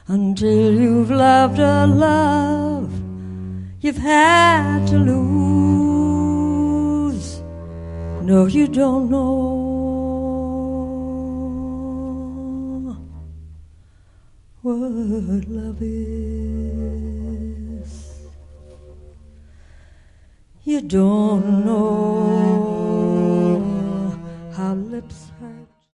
until you've loved a love you've had to lose. No, you don't know what love is. You don't know how lips hurt